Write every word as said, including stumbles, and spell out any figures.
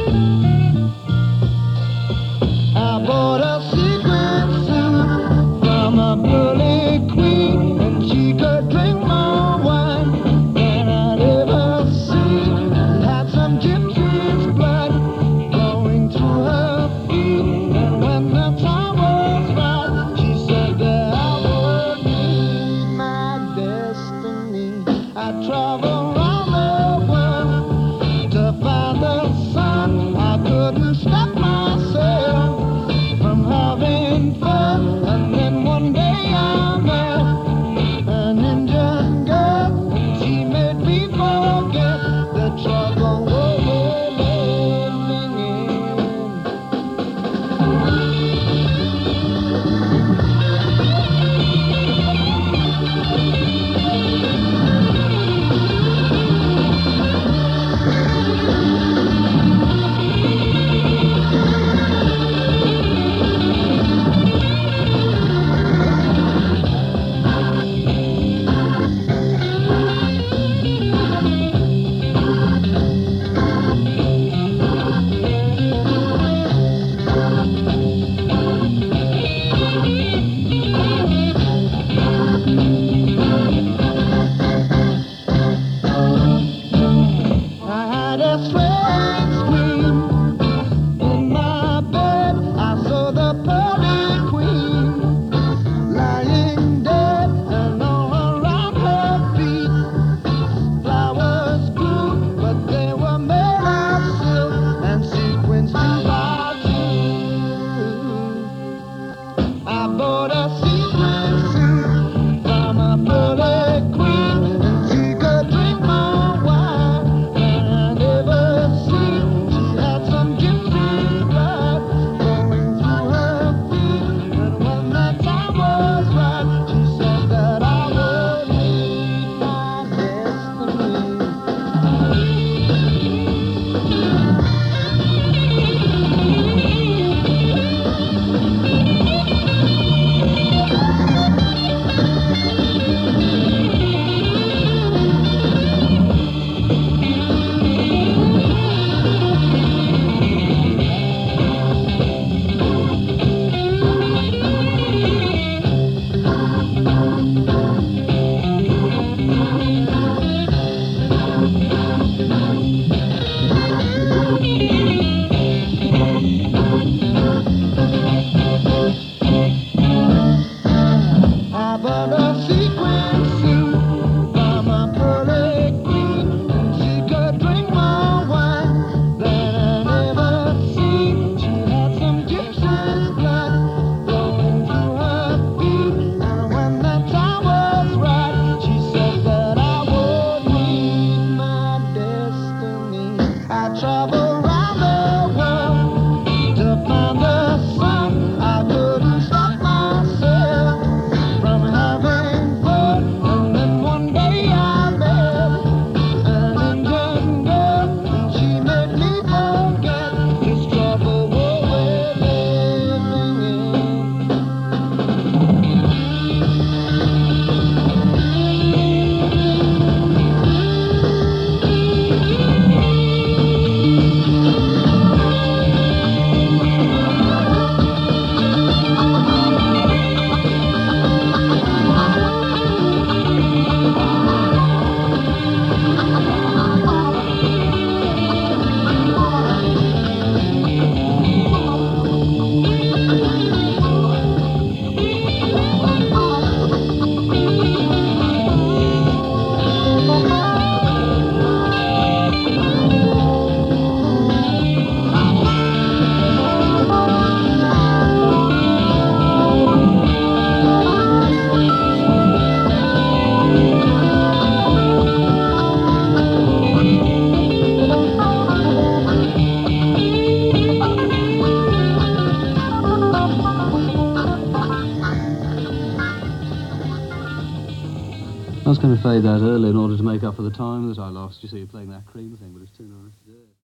I bought a secret suit from a bully queen, and she could drink more wine than I'd ever seen. She had some gypsy's blood flowing through her feet, and when the time was right, she said that I would meet my destiny. I'd travel around the world to find the sun. I couldn't stop myself from having fun, and then one day I met an Indian girl, and she made me forget the trouble we're living in. I was going to fade that early in order to make up for the time that I lost. You see, you're playing that Cream thing, but it's too nice to do it.